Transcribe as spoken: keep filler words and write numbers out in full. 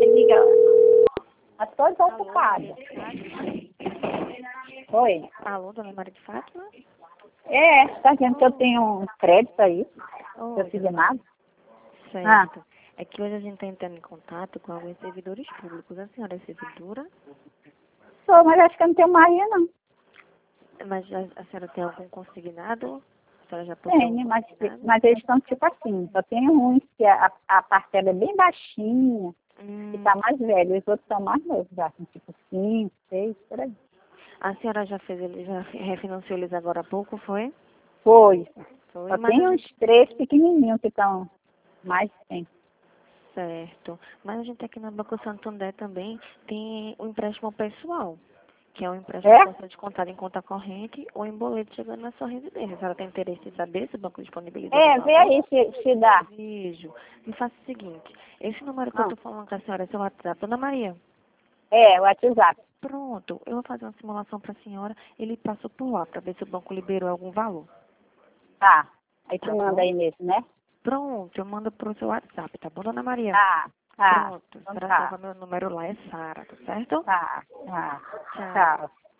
liga. Mas todos ocupados. Oi. Alô, dona Maria de Fátima? É, tá dizendo que eu tenho um crédito aí. Oh, Eu fiz nada. certo. Ah. É que hoje a gente está entrando em contato com alguns servidores públicos. A senhora é servidora? Sou, mas acho que eu não tenho Maria, não. Mas a, a senhora tem algum consignado? A senhora já postou Tenho, algum mas, consignado? mas eles estão tipo assim. Só tem uns que a, a parcela é bem baixinha Hum, e tá mais velho. Os outros são mais novos, já, assim, tipo cinco, seis, por aí. a senhora já fez ele, já refinanciou eles agora há pouco, foi? Foi. Foi, Só mas tem a uns gente... três pequenininhos que estão mais tempo. Certo. Mas a gente aqui na Banco Santander também tem o empréstimo pessoal, que é um empréstimo É? que pode ser descontado em conta corrente ou em boleto chegando na sua residência. A senhora tem interesse em saber se o banco disponibiliza É, algum vê valor? aí se, se dá. Vejo. Me faça o seguinte, esse número que eu Ah, estou falando com a senhora é seu WhatsApp. Dona Maria, é, o WhatsApp. pronto, eu vou fazer uma simulação para a senhora. Ele passou por lá para ver se o banco liberou algum valor. Tá. Aí tu Tá manda bom? aí mesmo, né? Pronto, eu mando pro seu WhatsApp, tá bom, Dona Maria? Tá, tá. Pronto, a Então senhora tá. salva meu número lá, é Sara, tá certo? Tá, tá. Tchau. Tchau.